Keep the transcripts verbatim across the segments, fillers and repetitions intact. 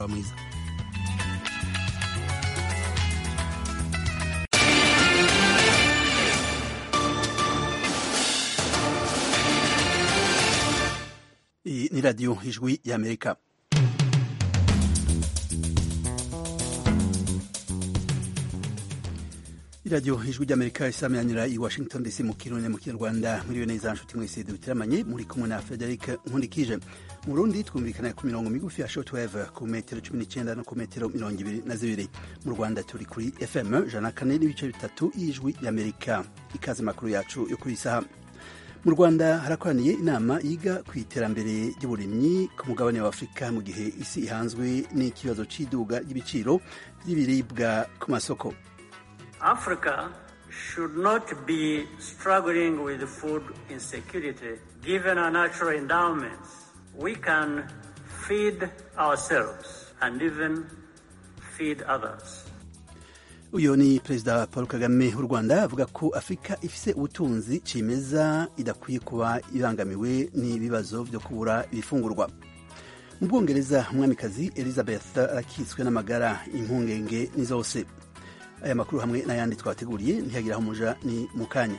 mwiza. Iyi ni radiyo ijwi y'Amerika. iradiyo ijwi ry'Amerika isameranira i Washington D C mu Kirundi mu Kinyarwanda. Muriyo neza nshuti mwese dutiramanye, muri kumwe na Frederic Nkundikije. Mu Burundi twumvikana ku mirongo migufi ya shortwave ku metero cumi n'icenda no ku metero mirongo ibiri na zibiri. Mu Rwanda turi kuri F M ijana na kane n'ibice bitatu y'ijwi y'Amerika. Ikaze makuru yacu yo kuri isaha. Mu Rwanda harakoraniye inama yiga ku iterambere ry'uburimyi ku mugabane wa Afurika mu gihe isi ihanzwe n'ikibazo c'iduga ry'ibiciro by'ibiribwa ku masoko. Africa should not be struggling with food insecurity. Given our natural endowments, we can feed ourselves and even feed others. Uyo ni Perezida Paul Kagame w'u Rwanda avuga ko Afrika ifise ubutunzi cimeza idakwiye kuba ibangamiwe n'ibibazo byo kubura ibifungurwa. Mu Bwongereza umwamikazi Elizabeth arakitswe n'amagara, impungenge ni zose. Aya makuru hamwe n'ayandi twateguriye ntiyagira aho muja ni mukanya.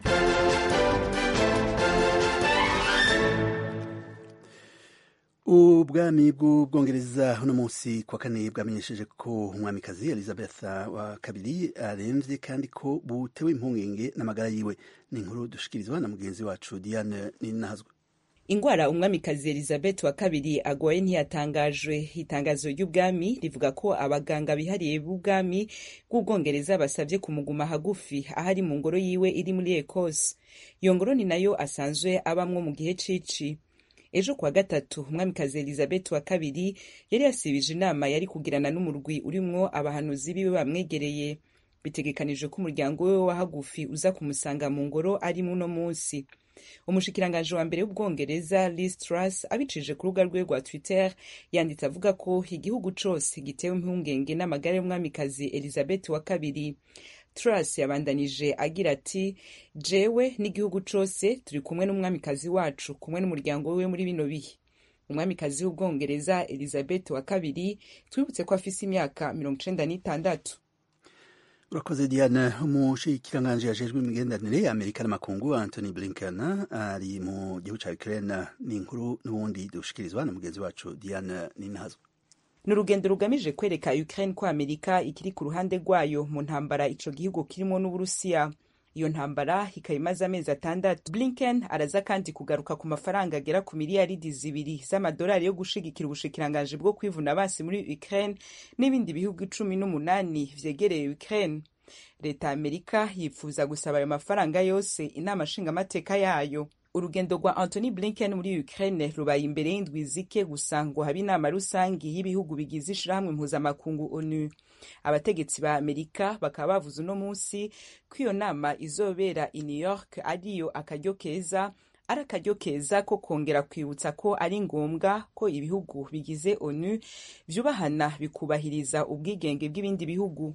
Ubwami bw'Ubwongereza uno munsi kwa kane bwamenyesheje ko umwamikazi Elizabeth wa kabiri aremvye kandi ko butewe impungenge n'amagara yiwe. Ni inkuru dushikirizwa na mugenzi wacu Diane Ninahazwe. Ingwara umwamikazi Elizabeth wa kabiri agwaye ntiyatangajwe. Itangazo ry'ubwami rivuga ko abaganga bihariye b'ubwami bw'Ubwongereza basavye kumuguma hagufi ahari mu ngoro yiwe iri muri Ecosse. Iyo ngoro ni nayo asanzwe abamwo mu gihe cici. Ejo kwa gatatu umwamikazi Elizabeth wa kabiri yari yasibije inama yari kugirana n'umurwi urimwo abahanuzi biwe bamwegereye. Bitegekanijwe ko umuryango we wa hagufi uza kumusanga mu ngoro ari muno munsi. Umushikiranganje wa mbere w'Ubwongereza Liz Truss abicije ku rubuga rwe rwa Twitter yanditse avuga ko igihugu cose gitewe impungenge n'amagara y'umwamikazi Elizabeth wa kabiri. Truss yabandanije agira ati, jewe n'igihugu cose turi kumwe n'umwamikazi wacu kumwe n'umuryango we muri bino bihe. Umwamikazi w'Ubwongereza Elizabeth wa kabiri twibutse ko afise imyaka mirongo icenda n'itandatu. Urakoze Diane. Umushikiranganje ajejwe imigenderanire ya Amerika n'amakungu Anthony Blinken ari mu gihugu ca Ukraine. Ni inkuru n'ubundi dushikirizwa na mugenzi wacu Diane Ninahazwe. N'urugendo rugamije kwereka Ukraine ko Amerika ikiri ku ruhande rwayo mu ntambara ico gihugu kirimo n'Uburusiya. Iyo ntambara ikayimaze amezi atandatu. Blinken araza kandi kugaruka ku mafaranga agera ku miliyaridi zibiri z'amadolari yo gushigikira ubushikiranganje bwo kwivuna basi muri Ukraine n'ibindi bihugu cumi n'umunani vyegereye Ukraine. Leta Amerika yifuza gusaba ayo mafaranga yose inama nshingamateka yayo. Urugendo rwa Anthony Blinken muri Ukraine rubaye imbere y'indwi zike gusa ngo habe inama rusangi y'ibihugu bigize ishirahamwe mpuzamakungu ONU. Abategetsi ba Amerika bakaba bavuze uno munsi ko iyo nama izobera i New York ariyo akaryo keza ari akaryo keza ko kongera kwibutsa ko ari ngombwa ko ibihugu bigize ONU vyubahana bikubahiriza ubwigenge bw'ibindi bihugu.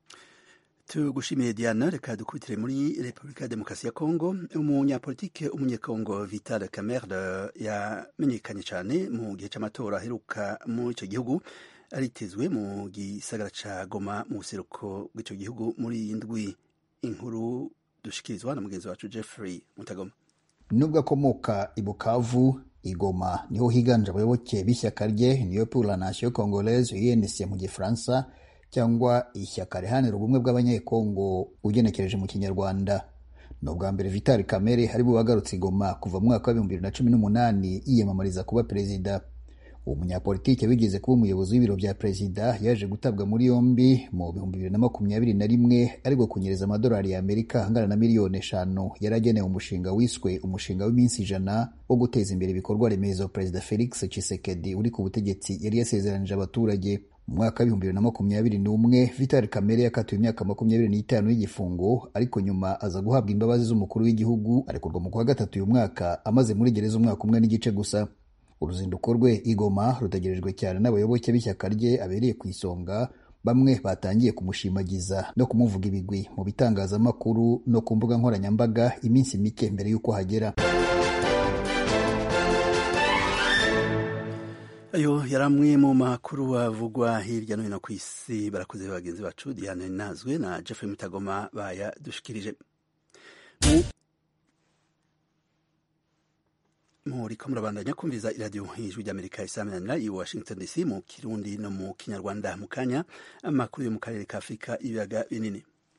Tugushimiye Diana. Reka dukubitire muri Republika ya Demokarasi ya Kongo. Umunyapolitike umunyekongo Vital Kamerhe yamenyekanye cyane mu gihe c'amatora aheruka mu ico gihugu, aritezwe mu gisagara ca Goma mu buseruko bw'ico gihugu muri indwi. Inkuru dushikirizwa na mugenzi wacu Jeffrey Mutagoma. Nubwo akomoka i Bukavu, i Goma niho higanje abayoboke b'ishyaka rye Union pour la Nation Congolaise U N C mu gifaransa, cyangwa ishyaka riharanira ubumwe bw'abanyekongo ugenekereje mu Kinyarwanda. No bwa mbere Vital Kamerhe hari bubagarutse Goma kuva mu mwaka wa bibiri na cumi n'umunani yiyamamariza kuba perezida. Uwo munyapolitike wigeze kuba umuyobozi w'ibiro bya perezida yaje gutabwa muri yombi mu bihumbi bibiri na makumyabiri na rimwe ariko kunyereza amadolari ya Amerika angana na miliyoni eshanu yaragenewe umushinga wiswe umushinga w'iminsi ijana wo guteza imbere ibikorwa remezo Perezida Felix Tshisekedi uri ku butegetsi yari yasezeranije abaturage. Mu mwaka w'ibihumbi bibiri na makumyabiri n'umwe Vital Kamerhe yakatiwe imyaka makumyabiri n'itanu y'igifungo, ariko nyuma aza guhabwa imbabazi z'umukuru w'igihugu arekurwa mu kwa gatatu uyu mwaka amaze muri gereza umwaka umwe n'igice gusa. Uruzinduko rwe i Goma rutegerejwe cyane n'abayoboke b'ishyaka rye abereye ku isonga. Bamwe batangiye kumushimagiza no kumuvuga ibigwi mu bitangazamakuru no ku mbuga nkoranyambaga iminsi mike mbere y'uko hagera. ayo yaramwe mu makuru avugwa hirya no hino ku isi. Barakoze bagenzi bacu Diane Nazwe na Jeffrey Mutagoma bayadushikirije. Muriko murabandanya kumviza iradiyo Ijwi ry'Amerika isamanira i Washington D C mu Kirundi no mu Kinyarwanda. Mu kanya amakuru yo mu karere ka Afurika ibiyaga binini.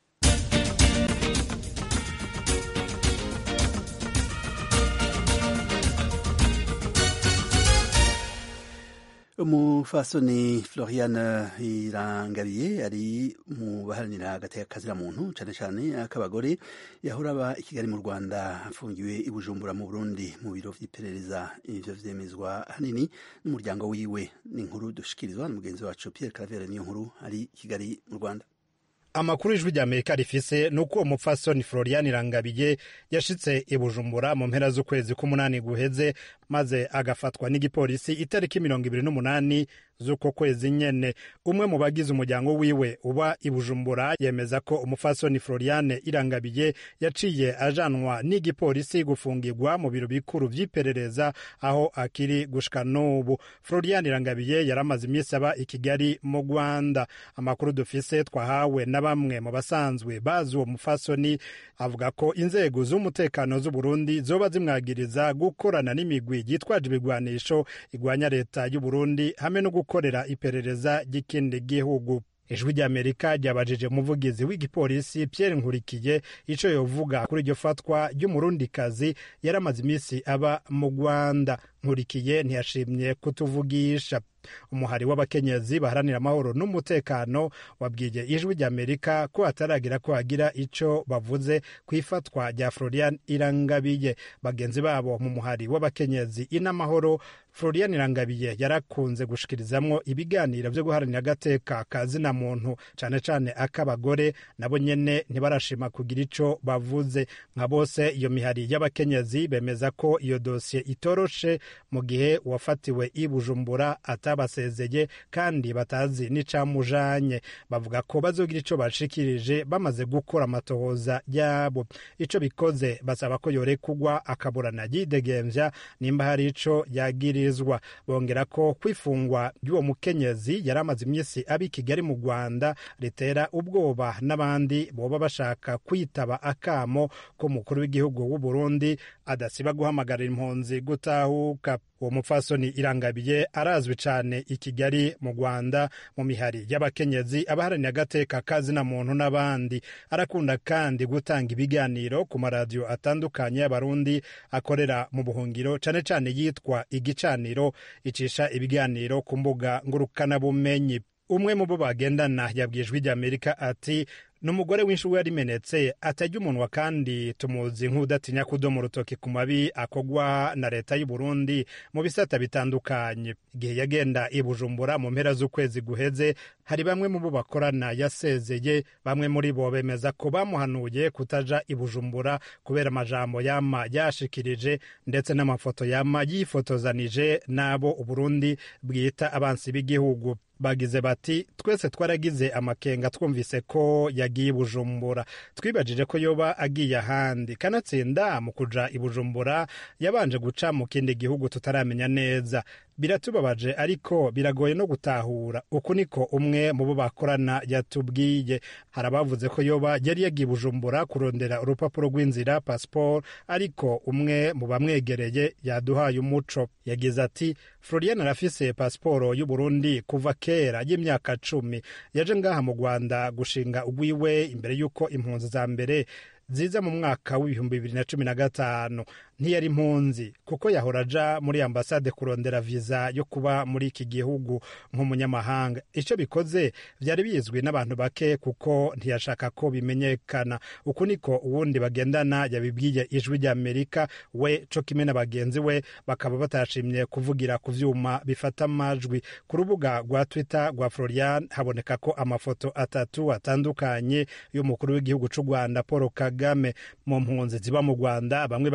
Umufasoni Floriane Irangabiye ari mu baharanira agateka kazira muntu cane cane ak'abagore yahora aba i Kigali mu Rwanda afungiwe i Bujumbura mu Burundi mu biro vy'iperereza. Ivyo vyemezwa hanini n'umuryango wiwe. Ni inkuru dushikirizwa n'umugenzi wacu Pierre Claver. Niyo nkuru ari i Kigali mu Rwanda. Amakuru Ijwi ry'Amerika rifise nuko uwo mupfasoni Floriane Irangabiye yashitse i Bujumbura mu mpera z'ukwezi k'umunani guheze maze agafatwa n'igipolisi itariki mirongo ibiri n'umunani z'uko kwezi nyene. Umwe mu bagize umuryango wiwe uba i Bujumbura yemeza ko umupfasoni Floriane Irangabiye yaciye ajanwa n'igipolisi gufungirwa mu biro bikuru vy'iperereza aho akiri gushika n'ubu. Floriane Irangabiye yaramaze imisi aba i Kigali mu Rwanda. Amakuru dufise twahawe na bamwe mu basanzwe bazi uwo mupfasoni avuga ko inzego z'umutekano z'u Burundi zoba zimwagiriza gukorana n'imigwi yitwaje ibigwanisho igwanya leta y'u Burundi hamwe no gukorera iperereza ry'ikindi gihugu. Ijwi ry'Amerika ryabajije umuvugizi w'igipolisi Pierre Nkurikiye ico yovuga kuri iryo fatwa ry'umurundikazi yaramaze imisi aba mu Rwanda. Nkurikiye ntiyashimye kutuvugisha. Umuhari w'abakenyezi baharanira amahoro n'umutekano wabwiye Ijwi ry'Amerika ko ataragira ko agira ico bavuze kwifatwa rya Floriane Irangabiye. Bagenzi babo mu muhari w'abakenyezi inamahoro, Floriane Irangabiye yarakunze gushikirizamwo ibiganiro vyo guharanira agateka kazina muntu cane cane ak'abagore, nabo nyene ntibarashima kugira ico bavuze. Nka bose iyo mihari y'abakenyezi bemeza ko iyo dossier itoroshe mu gihe uwafatiwe i Bujumbura atabasezeye kandi batazi n'icamujanye. Bavuga ko bazogira ico bashikirije bamaze gukora amatohoza yabo. Ico bikoze basaba ko yorekugwa akaburana yidegemvya nimba hari ico yagirizwa. Bongera ko kwifungwa ry'uwo mukenyezi yaramaze imisi abi Kigali mu Rwanda ritera ubwoba n'abandi boba bashaka kwitaba akamo ko mukuru w'igihugu w'u Burundi adasiba guhamagarira impunzi gutahuka. Uwo mupfasoni Irangabiye arazwi cane i Kigali mu Rwanda mu mihari y'abakenyezi abaharanira agateka kazina muntu n'abandi. Arakunda kandi gutanga ibiganiro ku maradiyo atandukanye y'abarundi akorera mu buhungiro cane cane yitwa Igicaniro icisha ibiganiro ku mbuga ngurukana bumenyi. Umwe mu bo bagendana yabwiye Ijwi ry'Amerika ati n'umugore w'inshuwe yarimenetse atajya umunwa kandi tumuzi nk'udatinya kudoma urutoki ku mabi akogwa na leta y'u Burundi mu bisata bitandukanye. Igihe yagenda i Bujumbura mu mpera z'ukwezi guheze hari bamwe mu bo bakorana yasezeye. Bamwe muri bo bemeza ko bamuhanuye kutaja i Bujumbura kubera amajambo yama yashikirije ndetse n'amafoto yama yifotozanije n'abo u Burundi bwita abansi b'igihugu. Bagize bati twese twaragize amakenga twumvise ko yagiye i Bujumbura, twibajije ko yoba agiye ahandi, kanatsinda mu kuja i Bujumbura yabanje guca mu kindi gihugu tutaramenya neza. Biratubabaje ariko biragoye no gutahura. Uku niko umwe mu bo bakorana yatubwiye. Harabavuze ko yoba yari yagiye Bujumbura kurondera urupapuro rw'inzira passport, ariko umwe mu bamwegereye yaduhaye umuco. Yagize ati Floriane arafise pasiporo y'u Burundi kuva kera y'imyaka cumi. Yaje ngaha mu Rwanda gushinga ugwiwe imbere yuko impunzi za mbere ziza mu mwaka w'ibihumbi bibiri na cumi na gatanu. Ntiyari impunzi kuko yahora aja muri ambasade kurondera viza yo kuba muri iki gihugu nk'umunyamahanga. Ico bikoze vyari bizwi n'abantu bake kuko ntiyashaka ko bimenyekana. Uku niko uwundi bagendana yabibwiye Ijwi ry'Amerika, we co kimwe na bagenzi we bakaba batashimye kuvugira ku vyuma bifata amajwi. Ku rubuga rwa Twitter rwa Floriane haboneka ko amafoto atatu atandukanye y'umukuru w'igihugu c'u Rwanda Paul Kagame. Mu mpunzi ziba mu Rwanda bamwe baguye mu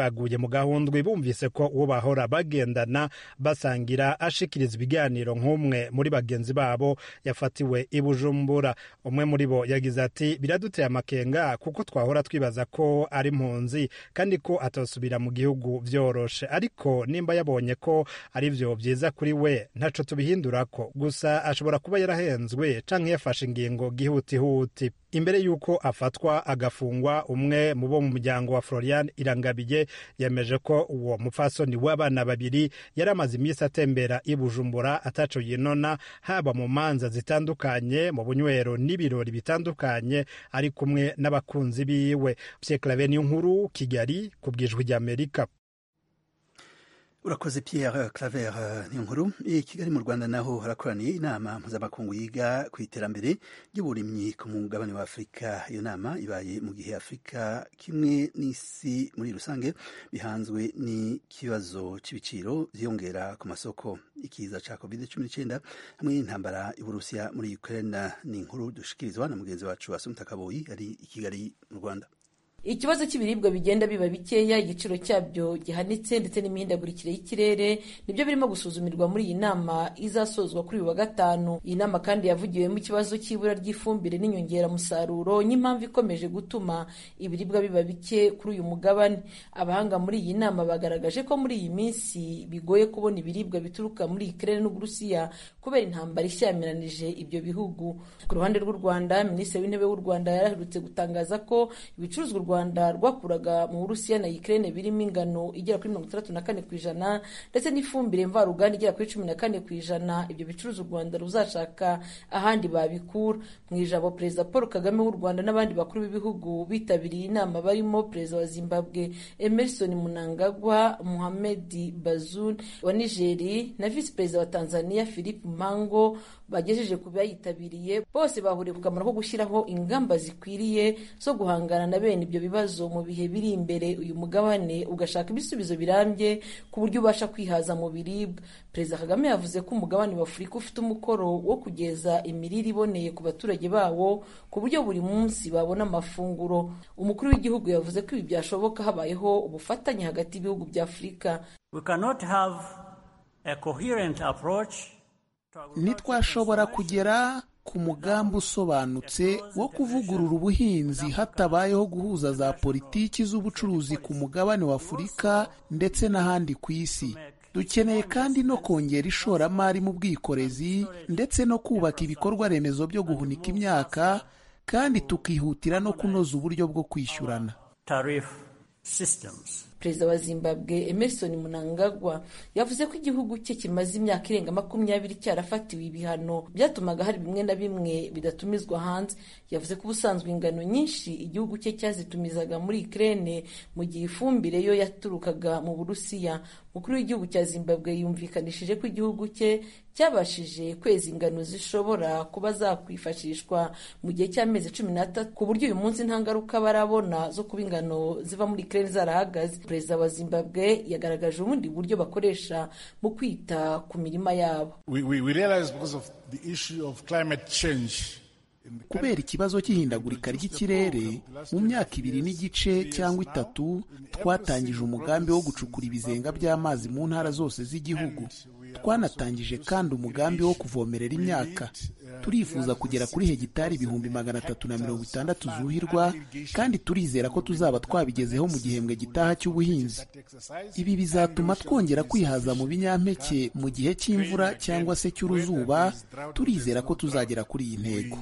gahundwe bumvise ko uwo bahora bagendana basangira ashikiriza ibiganiro nk'umwe muri bagenzi babo yafatiwe i Bujumbura. Umwe muri bo yagize ati biraduteye amakenga kuko twahora twibaza ko ari impunzi kandi ko atosubira mu gihugu vyoroshe, ariko nimba yabonye ko ari vyo vyiza kuri we ntaco tubihindurako, gusa ashobora kuba yarahenzwe canke yafashe ingingo gihutihuti. Imbere yuko afatwa agafungwa, umwe mu bo mu muryango wa Florian Irangabiye yemeje ko uwo mupfasoni w'abana babiri yari amaze iminsi atembera i Bujumbura ataco yinona, haba mu manza zitandukanye, mu bunywero n'ibirori bitandukanye, ari kumwe n'abakunzi biwe. Pierre Claver Niyonkuru, Kigali, ku bw'Ijwi ry'Amerika. Urakoze Pierre Claver Niyonkuru. I Kigali mu Rwanda naho harakoraniye inama mpuzamakungu yiga ku iterambere ry'uburimyi ku mugabane wa Afurika. Iyo nama ibaye mu gihe Afurika kimwe n'isi muri rusange bihanzwe n'ikibazo c'ibiciro vyiyongera ku masoko, ikiza ca covid cumi n'icyenda hamwe n'intambara y'Uburusiya muri Ukraine. Ni inkuru dushikirizwa na mugenzi wacu Asumta Kaboyi ari i Kigali mu Rwanda. Ikibazo cy'ibiribwa bigenda biba bikeya, igiciro cyabyo gihanitse ndetse n'imihindagurikire y'ikirere nibyo birimo gusuzumirwa muri iyi nama izasozwa kuri uyu wa gatanu. Iyi nama kandi yavugiwemo ikibazo cy'ibura ry'ifumbire n'inyongeramusaruro n'impamvu ikomeje gutuma ibiribwa biba bike kuri uyu mugabane. Abahanga muri iyi nama bagaragaje ko muri iyi minsi bigoye kubona ibiribwa bituruka muri Ukraine n'Uburusiya kubera intambara ishyamiranyije ibyo bihugu. Ku ruhande rw'u Rwanda, Minisitiri w'Intebe w'u Rwanda yaraherutse gutangaza ko ibicuruzwa Rwanda rwakuraga mu Burusiya na Ukraine birimo ingano igera kuri mirongo itandatu na kane ku ijana ndetse n'ifumbire mvaruganda igera kuri cumi na kane ku ijana. Ibyo bicuruza u Rwanda ruzashaka ahandi babikura. Mu ijambo Perezida Paul Kagame w'u Rwanda n'abandi bakuru b'ibihugu bitabiriye inama barimo Perezida wa Zimbabwe Emerson Mnangagwa, Mohamed Bazoum wa Nigeria na Vice Perezida wa Tanzania Philip Mpango bagejeje ku bayitabiriye. Bose bahuriye ku kamaro ko gushyiraho ingamba zikwiriye zo guhangana na bene ibyo bibazo mu bihe biri imbere, uyu mugabane ugashaka ibisubizo birambye ku buryo ubasha kwihaza mu biribwa. Perezida Kagame yavuze ko umugabane wa Afurika ufite umukoro wo kugeza imirire iboneye ku baturage bawo ku buryo buri munsi babona amafunguro. Umukuru w'igihugu yavuze ko ibi byashoboka habayeho ubufatanye hagati y'ibihugu bya Afurika. We cannot have a coherent approach. Ntitwashobora kugera ku mugambi usobanutse wo kuvugurura ubuhinzi hatabayeho guhuza za politiki z'ubucuruzi ku mugabane wa Afurika ndetse n'ahandi ku isi. Dukeneye kandi no kongera ishoramari mu bwikorezi ndetse no kubaka ibikorwa remezo byo guhunika imyaka, kandi tukihutira no kunoza uburyo bwo kwishyurana. Systems. Perezida wa Zimbabwe Emerson Mnangagwa yavuze ko igihugu cye kimaze imyaka irenga makumyabiri cyarafatiwe ibihano byatumaga hari bimwe na bimwe bidatumizwa hanze. Yavuze ko ubusanzwe ingano nyinshi igihugu cye cyazitumizaga muri Ukraine mu gihe ifumbire yo yaturukaga mu Burusiya. Mukuru w'igihugu cya Zimbabwe yumvikanishije ko igihugu cye cyabashije kweza ingano zishobora kuba zakwifashishwa mu gihe cy'amezi cumi n'atatu ku buryo uyu munsi nta ngaruka barabona zo kuba ingano ziva muri Ukraine zarahagaze. Perezida wa Zimbabwe yagaragaje ubundi buryo bakoresha mu kwita ku mirima yabo. We, we, we realize because of the issue of climate change. Kubera ikibazo cy'ihindagurika ry'ikirere, mu myaka ibiri n'igice cyangwa itatu twatangije umugambi wo gucukura ibizenga by'amazi mu ntara zose z'igihugu. Twanatangije kandi umugambi wo kuvomerera imyaka. Turifuza kugera kuri hegitari ibihumbi magana atatu na mirongo itandatu zuhirwa, kandi turizera ko tuzaba twabigezeho mu gihembwe gitaha cy'ubuhinzi. Ibi bizatuma twongera kwihaza mu binyampeke mu gihe cy'imvura cyangwa se cy'uruzuba. Turizera ko tuzagera kuri iyi ntego.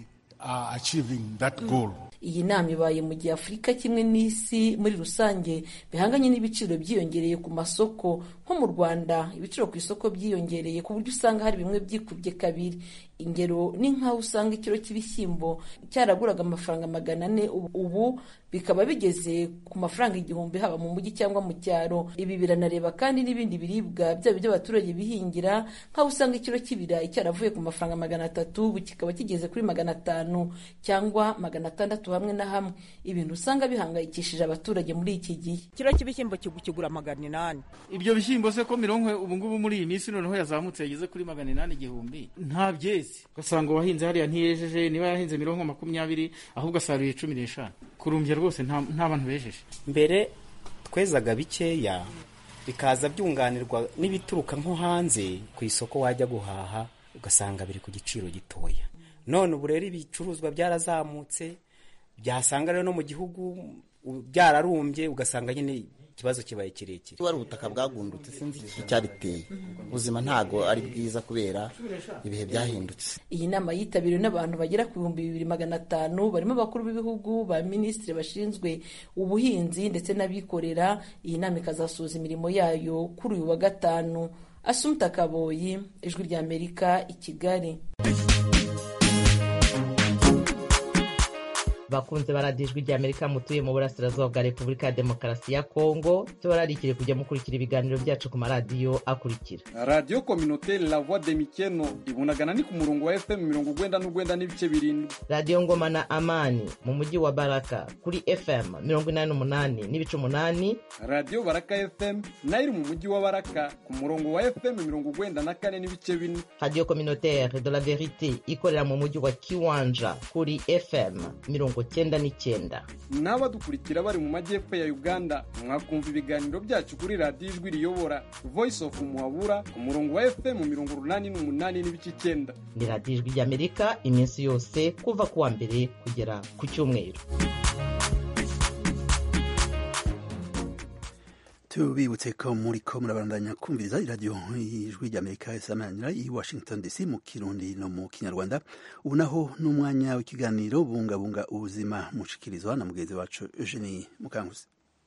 Iyi nama ibaye mu gihe Afurika kimwe n'isi muri rusange bihanganye n'ibiciro byiyongereye ku masoko. Nko mu Rwanda ibiciro ku isoko byiyongereye ku buryo usanga hari bimwe byikubye kabiri. Ingero ni nk'aho usanga ikiro cy'ibishyimbo cyaraguraga amafaranga magana ane, ubu bikaba bigeze ku mafaranga igihumbi haba mu mujyi cyangwa mu cyaro. Ibi biranareba kandi n'ibindi biribwa byaba by'abaturage bihingira, nk'aho usanga ikiro cy'ibirayi cyaravuye ku mafaranga magana atatu ubu kikaba kigeze kuri magana atanu cyangwa magana atandatu hamwe na hamwe. Ibintu usanga bihangayikishije abaturage muri iki gihe. Ikiro cy'ibishyimbo kigura magana inani. Ibyo bishyimbo se ko mirongo ubu ngubu muri iyi minsi noneho yazamutse yageze kuri magana inani igihumbi. Nta byezi. Ugasanga uwahinze hariya ntiyejeje, niba yahinze mirongo makumyabiri ahubwo asaruye cumi n'eshanu. Kurumbya rwose nta nta bantu bejeje. Mbere twezaga bikeya bikaza byunganirwa n'ibituruka nko hanze ku isoko wajya guhaha ugasanga biri ku giciro gitoya. None ubu rero ibicuruzwa byarazamutse, byasanga rero no mu gihugu byararumbye, ugasanga nyine ikibazo kibaye kirekire. Wari ubutaka bwagundutse sinzi icyariteye. Ubuzima ntago ari bwiza kubera ibihe byahindutse. Iyi nama yitabiriwe n'abantu bagera ku bihumbi bibiri magana atanu, barimo abakuru b'ibihugu, ba minisitiri bashinzwe ubuhinzi ndetse n'abikorera. Iyi nama ikazasoza imirimo yayo kuri uyu wa gatanu. Asumta Kaboyi, Ijwi ry'Amerika, i Kigali. Bakunze baradijwi rya Amerika mutuye mu burasirazuba bwa Repubulika ya Demokarasi ya Kongo, tubararikire kujya mukurikira ibiganiro byacu ku maradiyo akurikira: Radio Communautaire La Voix de Mikeno ibunagana ni ku murongo wa F M mirongo ugwenda n'ugwenda n'ibice birindwi. Radio Ngoma na Amani mu mujyi wa Baraka kuri F M mirongo inani n'umunani n'ibice umunani. Radio Baraka F M nayo mu mujyi wa Baraka ku murongo wa F M mirongo ugwenda na kane n'ibice bine. Radio Communautaire de la Verite ikorera mu mujyi wa Kiwanja kuri F M mirongo cyenda n'icyenda. N'abadukurikira bari mu majyepfo ya Uganda mwakumva ibiganiro byacu kuri Radio Ijwi Riyobora Voice of Muhabura ku murongo wa F M mirongo urunani n'umunani n'ibice icyenda. Ni Radio Ijwi ry'Amerika iminsi yose kuva ku wa mbere kugera ku cyumweru. Tubibutse ko muri ko murabandanya kumviriza iradiyo Ijwi ry'Amerika isamanira i Washington D C mu Kirundi no mu Kinyarwanda. Ubu naho n'umwanya w'ikiganiro bungabunga ubuzima mushikirizwa na mugenzi wacu Eugenie Mukankusi.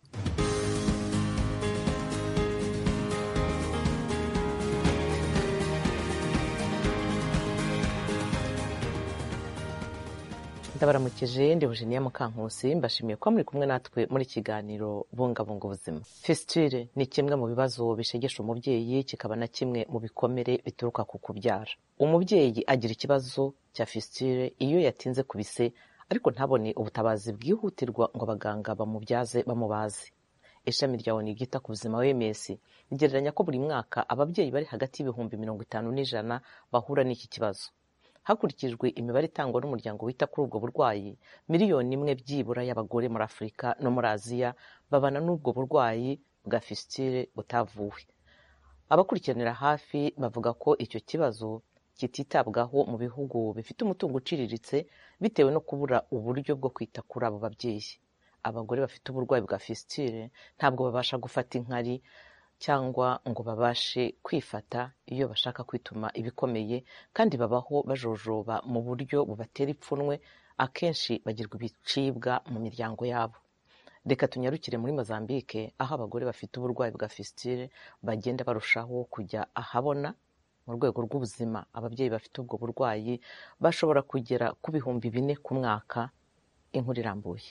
Ndabaramukije, ndi Eugenie Mukankusi, mbashimiye ko muri kumwe natwe muri kiganiro bungabunga ubuzima. Fistule ni kimwe mu bibazo bishegesha umubyeyi, kikaba na kimwe mu bikomere bituruka ku kubyara. Umubyeyi agira ikibazo cya fistule iyo yatinze ku bise, ariko ntabone ubutabazi bwihutirwa ngo abaganga bamubyaze bamubaze. Ishami rya O N U ryita ku buzima O M S rigereranya ko buri mwaka ababyeyi bari hagati y'ibihumbi mirongo itanu n'ijana bahura n'iki kibazo. Hakurikijwe imibare itangwa n'umuryango wita kuri ubwo burwayi, miliyoni imwe byibura y'abagore muri Afurika no muri Aziya babana n'ubwo burwayi bwa fistule butavuwe. Abakurikiranira hafi bavuga ko icyo kibazo kititabwaho mu bihugu bifite umutungo uciriritse bitewe no kubura uburyo bwo kwita kuri abo babyeyi. Abagore bafite uburwayi bwa fistule ntabwo babasha gufata inkari cyangwa ngo babashe kwifata iyo bashaka kwituma ibikomeye, kandi babaho bajojoba mu buryo bubatera ipfunwe, akenshi bagirwa ibicibwa mu miryango yabo. Reka tunyarukire muri Mozambique, aho abagore bafite uburwayi bwa fistule bagenda barushaho kujya ahabona. Mu rwego rw'ubuzima, ababyeyi bafite ubwo burwayi bashobora kugera ku bihumbi bine ku mwaka. Inkuru irambuye.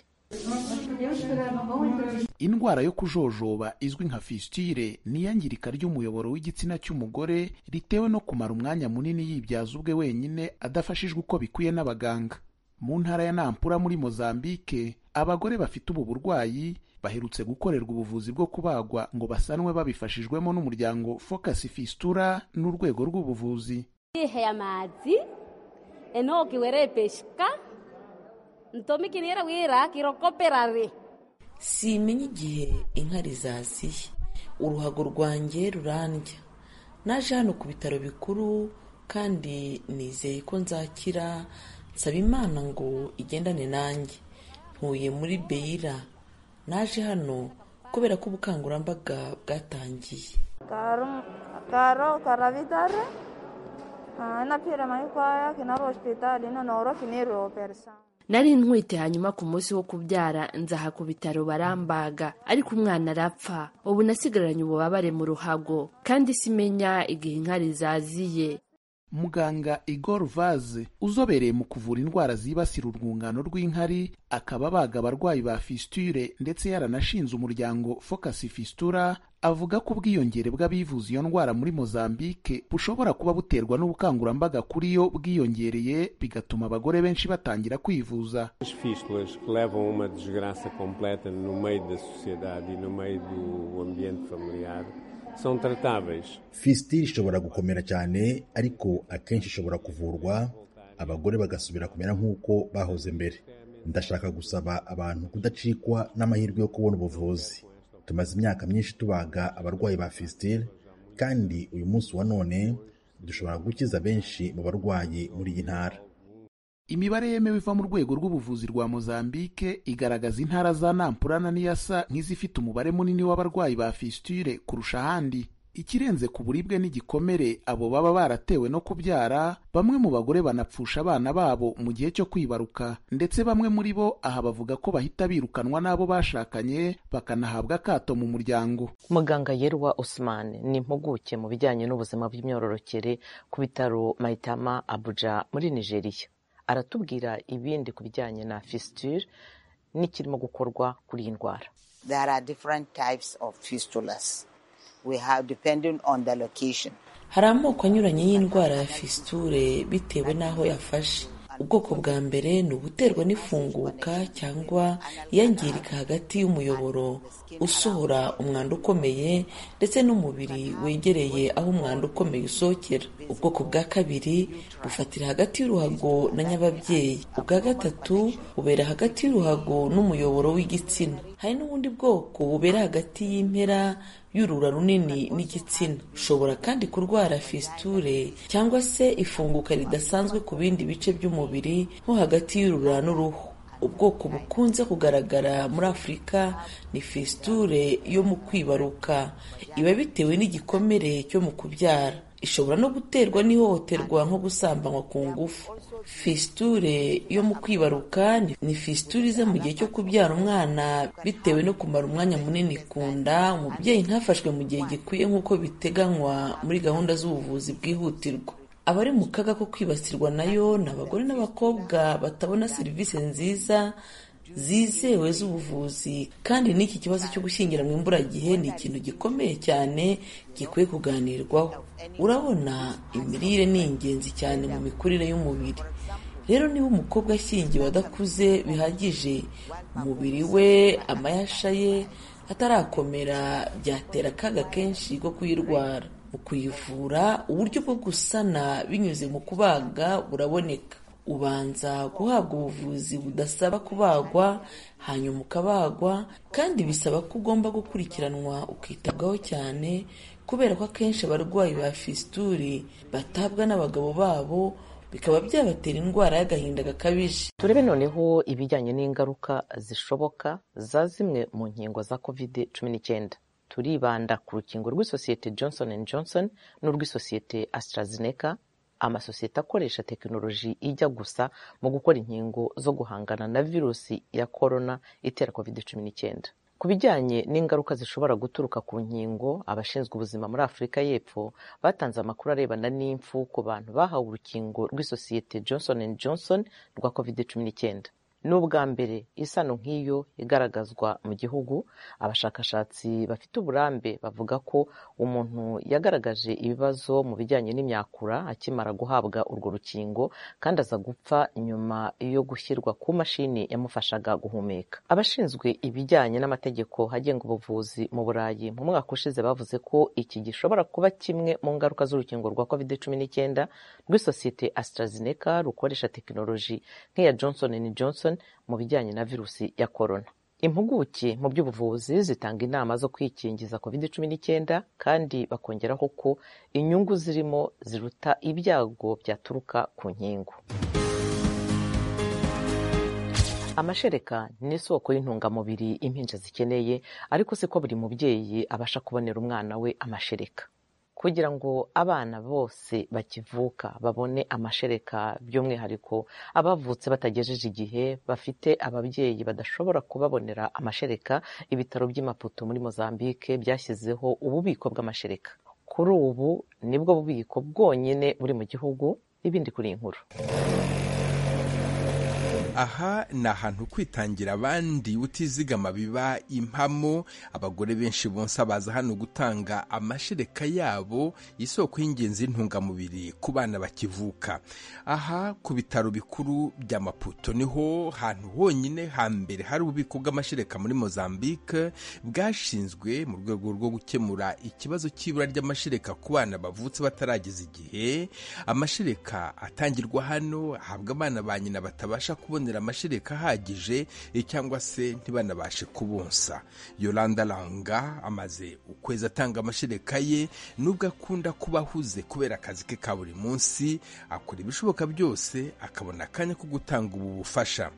Indwara yo kujojoba izwi nka fistule ni iyangirika ry'umuyoboro w'igitsina cy'umugore ritewe no kumara umwanya munini yibyaza ubwe wenyine adafashijwe uko bikwiye n'abaganga. Mu ntara ya Nampula muri Mozambique, abagore bafite ubu burwayi baherutse gukorerwa ubuvuzi bwo kubagwa ngo basanwe babifashijwemo n'umuryango Focus Fistula n'urwego rw'ubuvuzi. Ihe amazi enoki werepeshka ntomikinira wira kirokoperare. Simenye igihe inkari zaziye, uruhago rwanjye rurandya. Naje hano ku bitaro bikuru kandi nizeye ko nzakira, nsaba Imana ngo igendane nanjye. Ntuye muri Beira. Naje hano kubera ko ubukangurambaga bwatangiye. Karo karo karavitare na pira mayikwaya kinaro hospital ino noro kiniro persa. Nari ntwite hanyuma ku munsi wo kubyara nzaha ku bitaro barambaga, ariko umwana arapfa. Ubu nasigaranye ububabare mu ruhago kandi simenya igihe inkari zaziye. Muganga Igor Vaz uzobereye mu kuvura indwara zibasira urwungano rw'inkari akaba abaga abarwayi ba fistule ndetse yaranashinze umuryango Focus Fistula, avuga ko ubwiyongere bw'abivuza iyo ndwara muri Mozambique bushobora kuba buterwa n'ubukangurambaga kuri yo bwiyongereye, bigatuma abagore benshi batangira kwivuza. As fístulas que levam uma desgraça completa no meio da sociedade e no meio do ambiente familiar são tratáveis. Fistule ishobora gukomera cyane, ariko akenshi ishobora kuvurwa, abagore bagasubira kumera nk'uko bahoze mbere. Ndashaka gusaba abantu kudacikwa n'amahirwe yo kubona ubuvuzi. tumaze imyaka myinshi tubaga abarwayi ba fistule, kandi uyu munsi wa none dushobora gukiza benshi mu barwayi muri iyi ntara. Imibare yemewe iva mu rwego rw'ubuvuzi rwa Mozambique igaragaza intara za Nampula na Niassa nk'izifite umubare munini w'abarwayi ba fistule kurusha ahandi. Ikirenze ku buribwe n'igikomere abo baba baratewe no kubyara, bamwe mu bagore banapfusha abana babo mu gihe cyo kwibaruka, ndetse bamwe muri bo aha bavuga ko bahita birukanwa n'abo bashakanye bakanahabwa akato mu muryango. Muganga Yerwa Osman ni impuguke mu bijyanye n'ubuzima bw'imyororokere ku bitaro Maitama Abuja muri Nigeria. Aratubwira ibindi ku bijyanye na fistule n'ikirimo gukorwa kuri iyi ndwara. There are different types of fistulas. We have depending on the location. Hari amoko anyuranye y'indwara ya fistule bitewe n'aho yafashe. Ubwoko bwa mbere ni ubuterwa n'ifunguka cyangwa iyangirika hagati y'umuyoboro usohora umwanda ukomeye ndetse n'umubiri wegereye aho umwanda ukomeye usohokera. Ubwoko bwa kabiri bufatira hagati y'uruhago na nyababyeyi. Ubwa gatatu bubera hagati y'uruhago n'umuyoboro w'igitsina. Hari n'ubundi bwoko bubera hagati y'impera y'urura runini n'igitsina. Ushobora kandi kurwara fistule cyangwa se ifunguka ridasanzwe ku bindi bice by'umubiri nko hagati y'urura n'uruhu. Ubwoko bukunze kugaragara muri Afurika ni fistule yo mu kwibaruka, iba bitewe n'igikomere cyo mu kubyara. Ishobora no guterwa n'ihohoterwa nko gusambanywa ku ngufu. Fistule yo mu kwibaruka ni fistule iza mu gihe cyo kubyara umwana bitewe no kumara umwanya munini ku nda, umubyeyi ntafashwe mu gihe gikwiye nk'uko biteganywa muri gahunda z'ubuvuzi bwihutirwa. Abari mu kaga ko kwibasirwa nayo ni abagore n'abakobwa batabona serivisi nziza zizewe z'ubuvuzi, kandi n'iki kibazo cyo gushyingiranwa imburagihe ni ikintu gikomeye cyane gikwiye kuganirwaho. Urabona, imirire ni ingenzi cyane mu mikurire y'umubiri. Rero niba umukobwa ashyingiwe adakuze bihagije, umubiri we, amayasha ye atarakomera, byatera akaga kenshi ko kuyirwara. Mu kuyivura, uburyo bwo gusana binyuze mu kubaga buraboneka. Ubanza guhabwa ubuvuzi budasaba kubagwa, hanyuma ukabagwa, kandi bisaba ko ugomba gukurikiranwa ukitabwaho cyane, kubera ko akenshi abarwayi ba fistule batabwa n'abagabo babo, bikaba byabatera indwara y'agahinda gakabije. Turebe noneho ibijyanye n'ingaruka zishoboka za zimwe mu nkingo za covid cumi n'icyenda. Turibanda ku rukingo rw'isosiyete Johnson and Johnson n'urw'isosiyete AstraZeneca, amasosiyete akoresha tekinoloji ijya gusa mu gukora inkingo zo guhangana na virusi ya corona itera covid cumi n'icyenda. Ku bijyanye n'ingaruka zishobora guturuka ku nkingo, abashinzwe ubuzima muri Afurika y'Epfo batanze amakuru arebana n'impfu ku bantu bahawe urukingo rw'isosiyete Johnson and Johnson rwa covid cumi n'icyenda. N'ubwa mbere isano nk'iyo igaragazwa mu gihugu, abashakashatsi bafite uburambe bavuga ko umuntu yagaragaje ibibazo mu bijyanye n'imyakura akimara guhabwa urwo rukingo, kandi aza gupfa nyuma yo gushyirwa ku mashini yamufashaga guhumeka. Abashinzwe ibijyanye n'amategeko agenga ubuvuzi mu Burayi mu mwaka ushize bavuze ko iki gishobora kuba kimwe mu ngaruka z'urukingo rwa covid cumi n'icyenda rw'isosiyete AstraZeneca rukoresha tekinoloji nk'iya Johnson and Johnson mu bijyanye na virusi ya corona. Impuguke mu by'ubuvuzi zitanga inama zo kwikingiza covid cumi n'icyenda, kandi bakongeraho ko inyungu zirimo ziruta ibyago byaturuka ku nkingo. Amashereka ni isoko y'intungamubiri impinja zikeneye, ariko siko buri mubyeyi abasha kubonera umwana we amashereka. Kugira ngo abana bose bakivuka babone amashereka, by'umwihariko abavutse batagejeje igihe bafite ababyeyi badashobora kubabonera amashereka, ibitaro by'i Maputo muri Mozambique byashyizeho ububiko bw'amashereka. Kuri ubu nibwo bubiko bwonyine buri mu gihugu. Ibindi kuri inkuru. Aha ni ahantu kwitangira abandi utizigama biba impamo. Abagore benshi bonsa baza hano gutanga amashereka yabo, isoko y'ingenzi y'intungamubiri ku bana bakivuka. Aha ku bitaro bikuru bya Maputo niho hantu honyine hambere hari ububiko bw'amashereka muri Mozambique bwashinzwe mu rwego rwo gukemura ikibazo cy'ibura ry'amashereka ku bana bavutse batarageza igihe. Amashereka atangirwa hano ahabwa abana ba nyina batabasha kubona kubonera amashereka ahagije cyangwa se ntibanabashe kubonsa. Yolanda Langa amaze ukwezi atanga amashereka ye, nubwo akunda kuba ahuze kubera akazi ke ka buri munsi, akora ibishoboka byose akabona akanya ko gutanga ubu bufasha.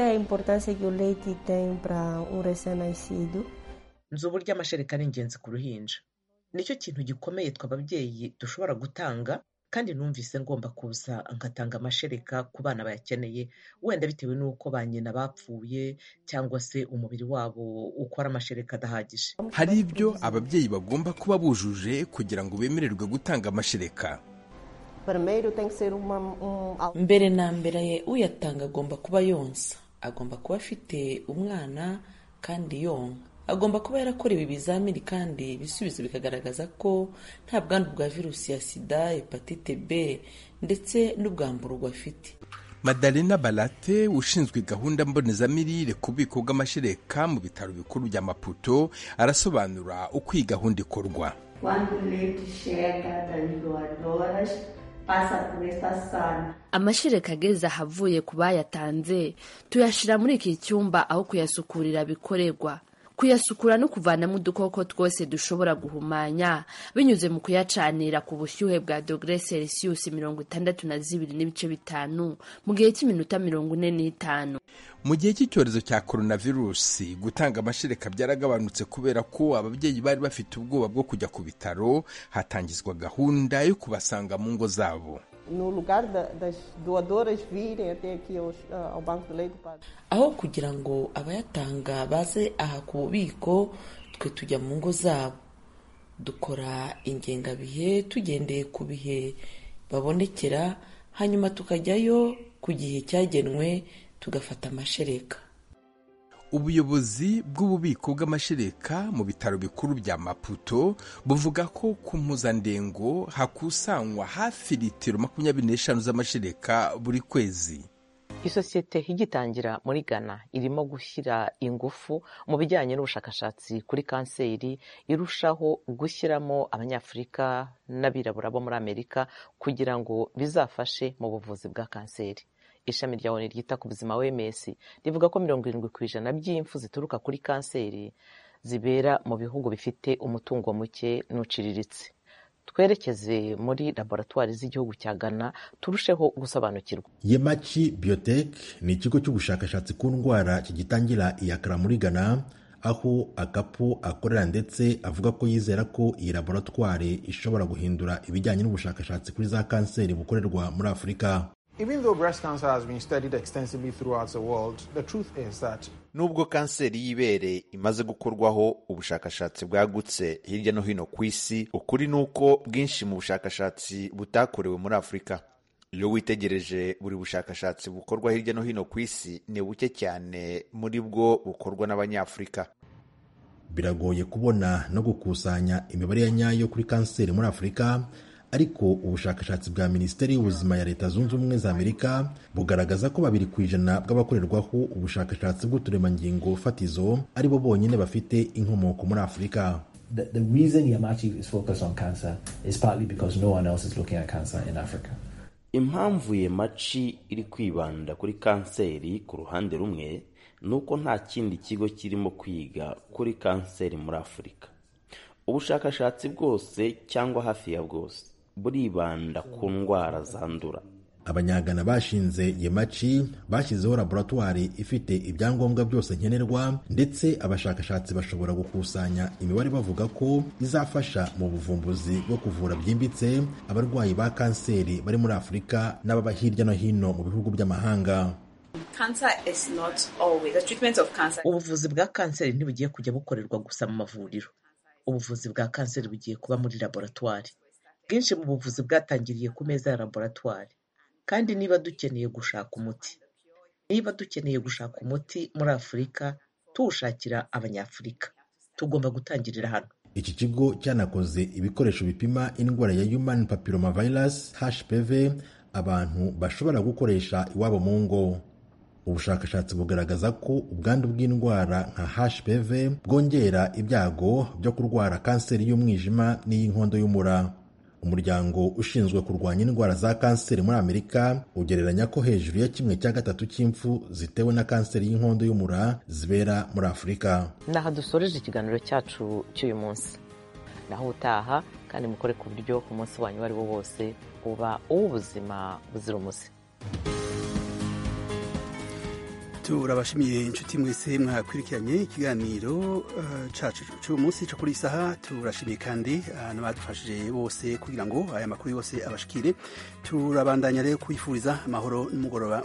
nzi uburyo amashereka ari ingenzi ku ruhinja. Nicyo kintu gikomeye tw'ababyeyi dushobora gutanga, kandi numvise ngomba kuza ngatanga amashereka ku bana bayakeneye, wenda bitewe n'uko ba nyina bapfuye cyangwa se umubiri wabo ukora amashereka adahagije. Hari ibyo ababyeyi bagomba kuba bujuje kugira ngo bemererwe gutanga amashereka. Mbere na mbere uyatanga agomba kuba yonsa, agomba kuba afite umwana kandi yonka, agomba kuba yarakorewe ibizamini kandi ibisubizo bikagaragaza ko nta bwandu bwa virusi ya sida, hepatite B ndetse n'ubwamburugu afite. Madalena Balate ushinzwe gahunda mbonezamirire ku bubiko bw'amashereka mu bitaro bikuru bya Maputo arasobanura uko iyi gahunda ikorwa. Amashereka ageze ahavuye ku bayatanze tuyashira muri iki cyumba aho kuyasukurira bikorerwa. Kuyasukura no kuvanamo udukoko twose dushobora guhumanya binyuze mu kuyacanira ku bushyuhe bwa dogere Celsius mirongo itandatu na zibiri n'ibice bitanu mu gihe cy'iminota mirongo ine n'itanu. Mu gihe cy'icyorezo cya coronavirus, gutanga amashereka byaragabanutse kubera ko ababyeyi bari bafite ubwoba bwo kujya ku bitaro. Hatangizwa gahunda yo kubasanga mu ngo zabo. No lugar das doadoras virem até aqui ao banco de leite, aho kugira ngo abayatanga baze aha ku bubiko, twe tujya mu ngo zabo, dukora ingengabihe tugendeye ku bihe babonekera, hanyuma tukajyayo ku gihe cyagenwe tugafata amashereka. Ubuyobozi bw'ububiko bw'amashereka mu bitaro bikuru bya Maputo buvuga ko ku mpuzandengo hakusanywa hafi litiro makumyabiri n'eshanu z'amashereka buri kwezi. Isosiyete igitangira muri Ghana irimo gushyira ingufu mu bijyanye n'ubushakashatsi kuri kanseri, irushaho gushyiramo abanyafurika n'abirabura bo muri Amerika kugira ngo bizafashe mu buvuzi bwa kanseri. Ishami rya O N U ryita ku buzima O M S rivuga ko mirongo irindwi ku ijana by'impfu zituruka kuri kanseri zibera mu bihugu bifite umutungo muke n'uciriritse. Twerekeze muri laboratwari z'igihugu cya Ghana turusheho gusobanukirwa. Yemachi Biotech ni ikigo cy'ubushakashatsi ku ndwara kigitangira iyakara muri Ghana, aho Akapo akorera, ndetse avuga ko yizera ko iyi laboratwari ishobora guhindura ibijyanye n'ubushakashatsi kuri za kanseri bukorerwa muri Afurika. Even though breast cancer has been studied extensively throughout the world, the truth is that nubwo kanseri y'ibere imaze gukorwaho ubushakashatsi bwagutse hirya no hino ku isi, ukuri nuko bwinshi mu bushakashatsi butakorewe muri Afurika. Iyo witegereje buri bushakashatsi bukorwa hirya no hino ku isi, ni buke cyane muri bwo bukorwa n'Abanyafurika. Biragoye kubona no gukusanya imibare ya nyayo kuri kanseri muri Afurika, ariko ubushakashatsi bwa Minisiteri y'Ubuzima ya Leta Zunze Ubumwe za Amerika bugaragaza ko babiri ku ijana bw'abakorerwaho ubushakashatsi bw'uturemangingo fatizo ari bo bonyine bafite inkomoko muri Afurika. The, the reason Yamachi is focused on cancer is partly because no one else is looking at cancer in Africa. Impamvu Yamachi iri kwibanda kuri kanseri ku ruhande rumwe nuko nta kindi kigo kirimo kwiga kuri kanseri muri Afurika. Ubushakashatsi bwose cyangwa hafi ya bwose buribanda ku ndwara zandura. Abanyagana bashinze Yemachi bashyizeho laboratwari ifite ibyangombwa byose nkenerwa, ndetse abashakashatsi bashobora gukusanya imibare bavuga ko izafasha mu buvumbuzi bwo kuvura byimbitse abarwayi ba kanseri bari muri Afurika n'ababa hirya no hino mu bihugu by'amahanga. Ubuvuzi bwa kanseri ntibugiye kujya bukorerwa gusa mu mavuriro. Ubuvuzi bwa kanseri bugiye kuba muri laboratwari. Bwinshi mu buvuzi bwatangiriye ku meza ya laboratwari. Kandi niba dukeneye gushaka umuti, niba dukeneye gushaka umuti muri Afurika, tuwushakira Abanyafurika, tugomba gutangirira hano. Iki kigo cyanakoze ibikoresho bipima indwara ya Human Papillomavirus H P V abantu bashobora gukoresha iwabo mu ngo. Ubushakashatsi bugaragaza ko ubwandu bw'indwara nka H P V bwongera ibyago byo kurwara kanseri y'umwijima n'iy'inkondo y'umura. umuryango ushinzwe kurwanya indwara za kanseri muri Amerika ugereranya ko hejuru ya kimwe cya gatatu cy'impfu zitewe na kanseri y'inkondo y'umura zibera muri Afurika. Naha dusoreje ikiganiro cyacu cy'uyu munsi. Naho utaha kandi mukore ku buryo umunsi wanyu wari wo wose uba uw'ubuzima buzira umuze. turabashimiye inshuti mwese mwakurikiranye ikiganiro cacu cy'uyu munsi cyo kuri saha. turashimiye kandi n'abadufashije bose kugira ngo aya makuru yose abashikire. turabandanya rero kwifuriza amahoro n'umugoroba